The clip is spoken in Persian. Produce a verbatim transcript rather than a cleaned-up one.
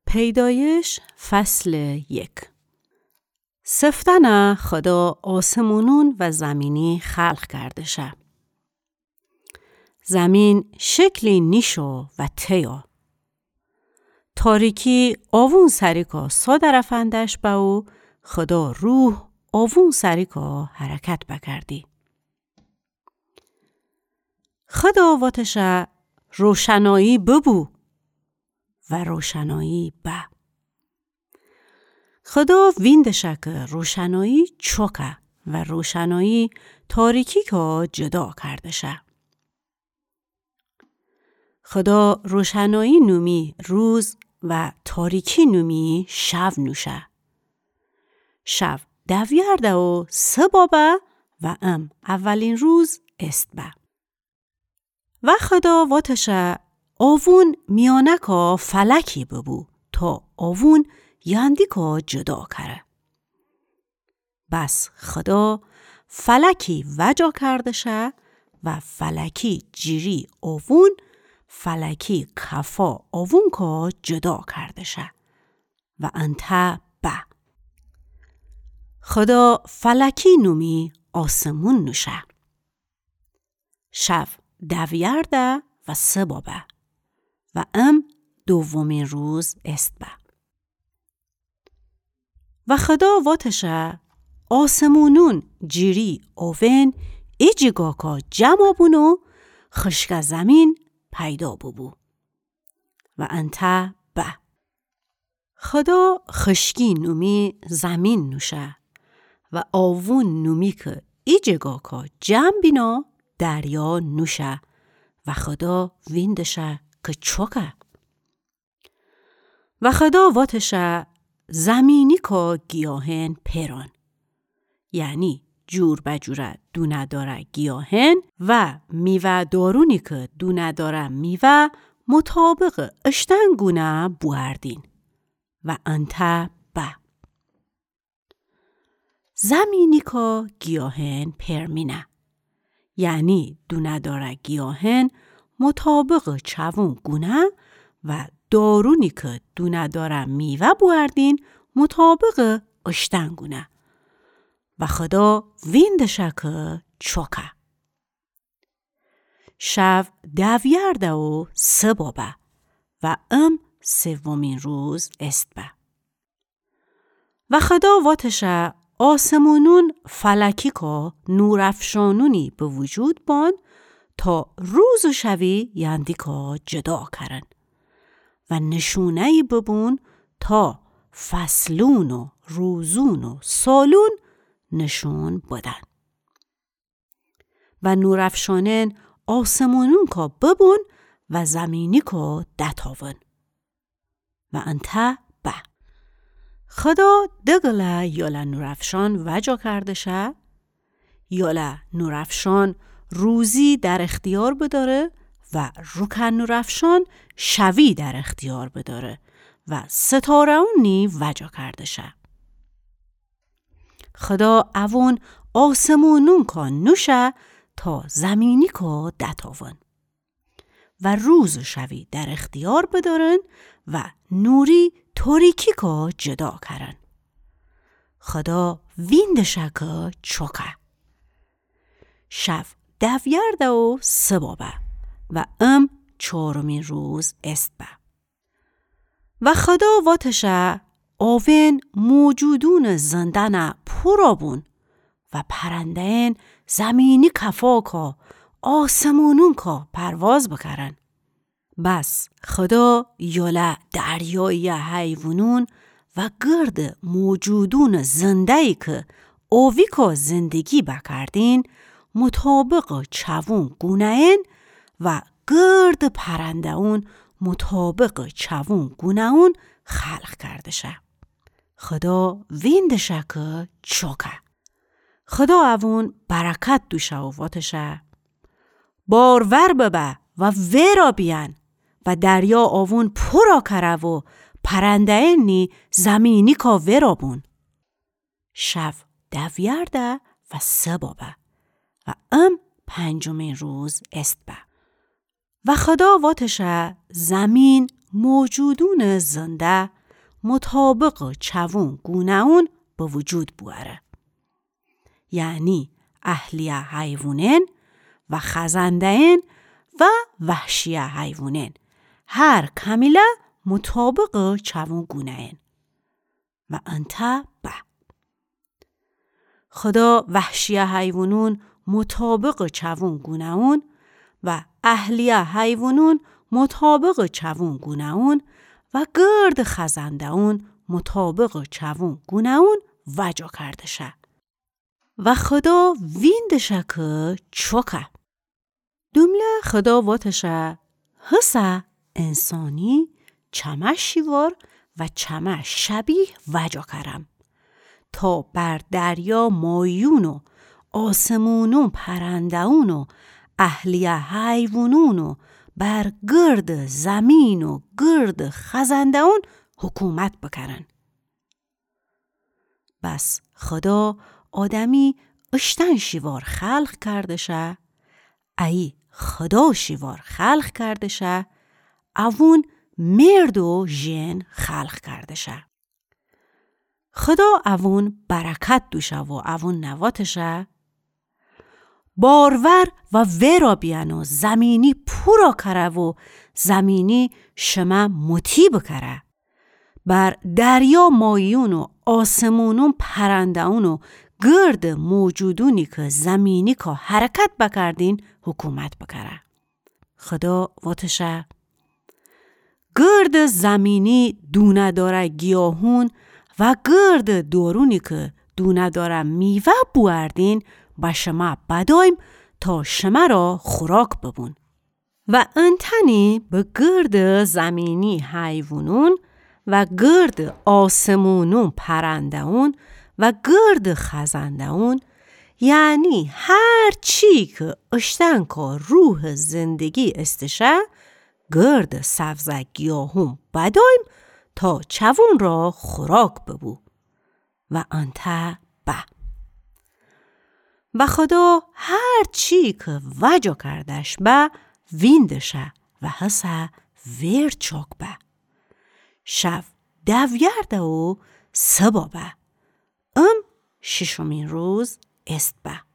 پیدایش فصل یک. سفتن خدا آسمونون و زمینی خلق کرده شه. زمین شکلی نیشو و تیا. تاریکی آوون سریکا ساده رفندش به او خدا روح آوون سریکا حرکت بکردی. خدا واتش روشنایی ببو و روشنایی به. خدا ویندشه که روشنایی چوکه و روشنایی تاریکی که جدا کرده شه. خدا روشنایی نومی روز و تاریکی نومی شب نوشه. شب دویرده و سه بابه و ام اولین روز است به. و خدا واتشه آوون میانه که فلکی ببو تا آوون یندی که جدا کره. بس خدا فلکی وجا کرده شه و فلکی جیری آوون فلکی کفا آوون که جدا کرده شه و انته به. خدا فلکی نومی آسمون نوشه. شب دویرده و سه بابه و ام دومین روز است به. و خدا واتشه آسمونون جیری اوون ایجیگا که جمع بونو خشک زمین پیدا ببو و انته به. خدا خشکی نومی زمین نوشه و آوون نومی که ایجیگا که جمع بینا دریا نوشه و خدا ویندشه که چوکه. و خدا واتشه زمینی که گیاهن پران، یعنی جور بجوره دونه داره گیاهن و میوه دارونی که دونه داره میوه مطابق اشتنگونه بوردین و انته به. زمینی که گیاهن پرمینه، یعنی دونه داره گیاهن مطابق چوون گونه و دارونی که دونه داره میوه بوردین مطابق اشتنگونه و خدا ویندشه که چوکه. شب دویرده و سه بابه و ام سومین روز است به. و خدا واتشه آسمونون فلکی که نورافشانونی به وجود بان تا روز و شوی یندی که جدا کرن و نشونهی ببون تا فصلون و روزون و سالون نشون بدن. و نورافشانن آسمونون که ببون و زمینی که دتاون و انته به. خدا دگله یالا نورافشان وجا کرده شه. یالا نورافشان روزی در اختیار بداره و روکن نورافشان شوی در اختیار بداره و ستاره اونی وجا کرده شه. خدا اوون آسمونون که نوشه تا زمینی که دتاون و روز و شوی در اختیار بدارن و نوری تاریکی که جدا کرن. خدا ویندشه که چوکه. شب دویرده و سه بابه و ام چهارمین روز است به. و خدا واتشه آوین موجودون زندن پرابون و پرندهن زمینی کفا که آسمونون که پرواز بکرن. بس خدا یاله دریایی حیوانون و گرد موجودون زندهی که اوی که زندگی بکردین مطابق چوون گونهن و گرد پرنده اون مطابق چوون گونه اون خلق کرده شه. خدا ویندشه که چوکه. خدا اوون برکت دوشه و واتشه بارور ببه و ویرا بیان و دریا آوون پرا کره و پرنده اینی زمینی که ویرا بون. شب دویرده و سه بابه و ام پنجمین روز است به. و خدا واتشه زمین موجودون زنده مطابق چوون گونهون به وجود بواره. یعنی اهلیه حیوانین و خزندهین و وحشیه حیوانین هر کمیله مطابق چوون گونهین و انتا با. خدا وحشیه حیوانون مطابق چوون گونهون و اهلیه حیوانون مطابق چوون گونهون و گرد خزندهون مطابق چوون گونهون وجا کرده شه. و خدا ویندشه که چوکه. دومله خدا واتشه حسه انسانی چمش شیوار و چمش شبیه وجا کرم. تا بر دریا مایون و آسمونون پرندهون و اهلیه حیوانون و بر گرد زمین و گرد خزندهون حکومت بکرن. بس خدا آدمی اشتن شیوار خلق کرده شه، ای خدا شیوار خلق کرده شه، اوون مرد و جن خلق کرده شه. خدا اوون برکت دوشه و اوون نواتشه، بارور و ورا بیان و زمینی پورا کره و زمینی شما مطیع بکره. بر دریا مایون و آسمونون پرندهون و گرد موجودونی که زمینی که حرکت بکردین حکومت بکره. خدا واتشه گرد زمینی دونه داره گیاهون و گرد دورونی که دونه داره میوه بوردین با شما بدایم تا شما را خوراک ببون. و انتنی به گرد زمینی حیوانون و گرد آسمونون پرندهون و گرد خزندهون، یعنی هر چی که اشتن که روح زندگی استشه گرد سبزه گیاهون بدایم تا چوون را خوراک ببو. و انتا با. و خدا هر چی که وجا کردش با ویندشه و حسه ویر چاک با. شف دویرده و سبا با. ام ششمین روز است با.